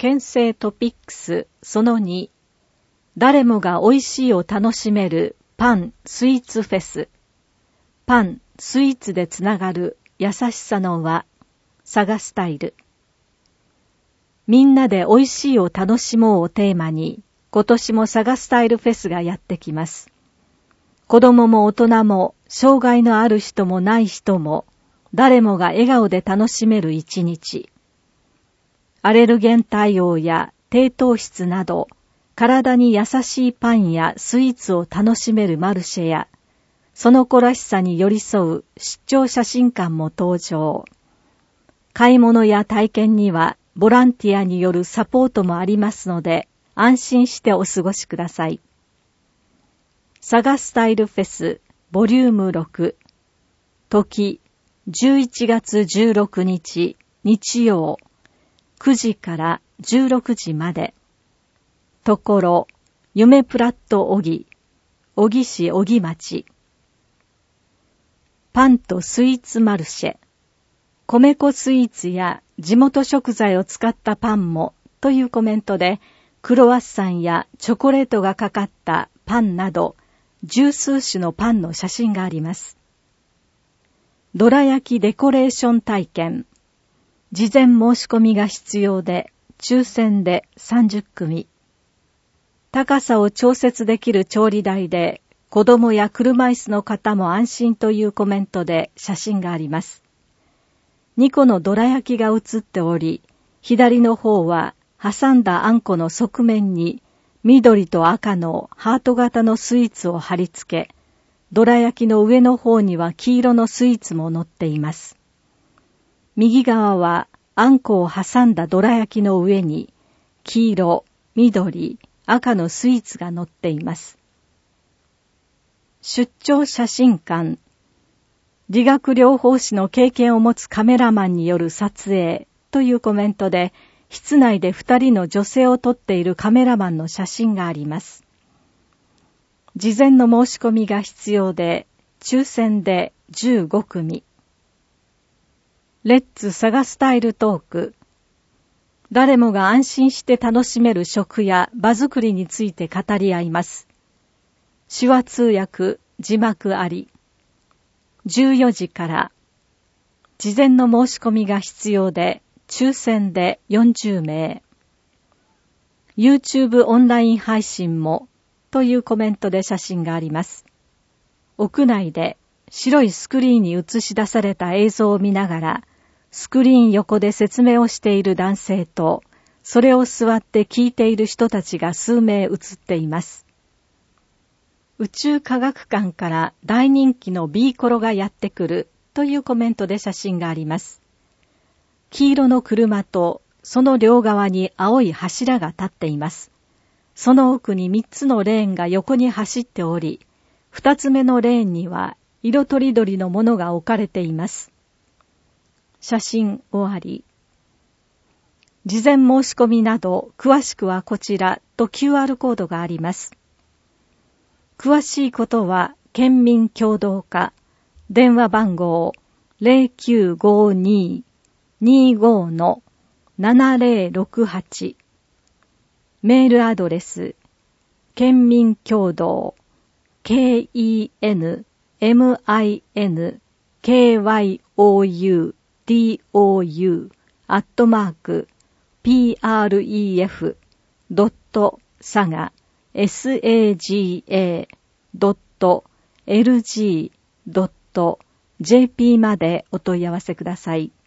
県政トピックスその2、誰もが美味しいを楽しめるパンスイーツフェス。パンスイーツでつながる優しさの輪、サガスタイル。みんなで美味しいを楽しもうをテーマに、今年もサガスタイルフェスがやってきます。子供も大人も障害のある人もない人も誰もが笑顔で楽しめる一日。アレルゲン対応や低糖質など体に優しいパンやスイーツを楽しめるマルシェやその子らしさに寄り添う出張写真館も登場。買い物や体験にはボランティアによるサポートもありますので安心してお過ごしください。サガスタイルフェスボリューム6、時11月16日日曜9時から16時まで。ところ夢プラット小木市小木町。パンとスイーツマルシェ。米粉スイーツや地元食材を使ったパンもというコメントでクロワッサンやチョコレートがかかったパンなど十数種のパンの写真があります。どら焼きデコレーション体験。事前申し込みが必要で抽選で30組。高さを調節できる調理台で子供や車椅子の方も安心というコメントで写真があります。2個のどら焼きが写っており、左の方は挟んだあんこの側面に緑と赤のハート型のスイーツを貼り付け、どら焼きの上の方には黄色のスイーツも乗っています。右側はあんこを挟んだどら焼きの上に黄色、緑、赤のスイーツが乗っています。出張写真館。理学療法士の経験を持つカメラマンによる撮影というコメントで、室内で2人の女性を撮っているカメラマンの写真があります。事前の申し込みが必要で、抽選で15組。レッツサガスタイルトーク。誰もが安心して楽しめる食や場作りについて語り合います。手話通訳、字幕あり。14時から。事前の申し込みが必要で、抽選で40名。YouTube オンライン配信もというコメントで写真があります。屋内で白いスクリーンに映し出された映像を見ながら、スクリーン横で説明をしている男性と、それを座って聞いている人たちが数名映っています。宇宙科学館から大人気の B コロがやってくるというコメントで写真があります。黄色の車とその両側に青い柱が立っています。その奥に3つのレーンが横に走っており、2つ目のレーンには色とりどりのものが置かれています。写真終わり。事前申し込みなど詳しくはこちらと QR コードがあります。詳しいことは県民共同課電話番号 0952-25-7068 メールアドレス県民共同 kenminkyoudoU@saga.lg.jp までお問い合わせください。